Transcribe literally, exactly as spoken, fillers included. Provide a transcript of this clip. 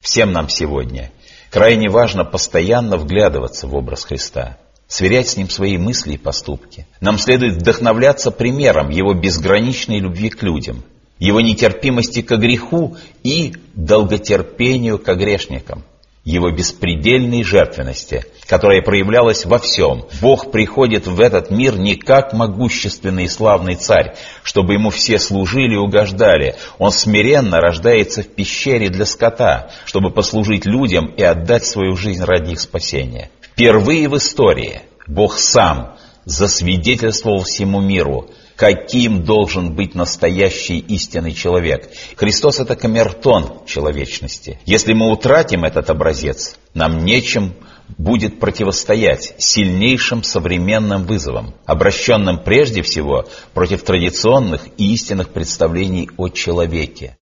Всем нам сегодня крайне важно постоянно вглядываться в образ Христа, сверять с Ним свои мысли и поступки. Нам следует вдохновляться примером Его безграничной любви к людям, Его нетерпимости ко греху и долготерпению ко грешникам, Его беспредельной жертвенности, которая проявлялась во всем. Бог приходит в этот мир не как могущественный и славный царь, чтобы Ему все служили и угождали. Он смиренно рождается в пещере для скота, чтобы послужить людям и отдать свою жизнь ради их спасения. Впервые в истории Бог сам засвидетельствовал всему миру, каким должен быть настоящий истинный человек. Христос — это камертон человечности. Если мы утратим этот образец, нам нечем будет противостоять сильнейшим современным вызовам, обращенным прежде всего против традиционных и истинных представлений о человеке.